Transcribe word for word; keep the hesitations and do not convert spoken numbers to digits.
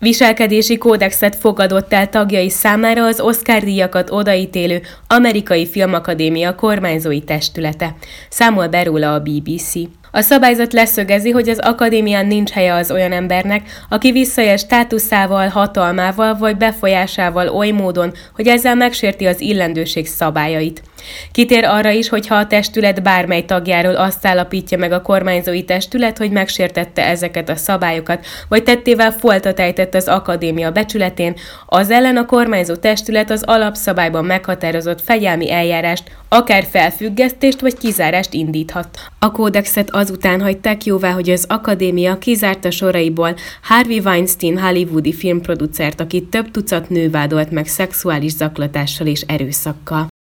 Viselkedési kódexet fogadott el tagjai számára az Oscar-díjakat odaítélő Amerikai Filmakadémia kormányzói testülete. Számol be róla a bé bé cé. A szabályzat leszögezi, hogy az akadémián nincs helye az olyan embernek, aki visszaél státuszával, hatalmával vagy befolyásával oly módon, hogy ezzel megsérti az illendőség szabályait. Kitér arra is, hogy ha a testület bármely tagjáról azt állapítja meg a kormányzói testület, hogy megsértette ezeket a szabályokat, vagy tettével foltot ejtett az akadémia becsületén, az ellen a kormányzó testület az alapszabályban meghatározott fegyelmi eljárást, akár felfüggesztést vagy kizárást indíthat. A kódexet azután hagyták jóvá, hogy az akadémia kizárta soraiból Harvey Weinstein hollywoodi filmproducert, akit több tucat nő vádolt meg szexuális zaklatással és erőszakkal.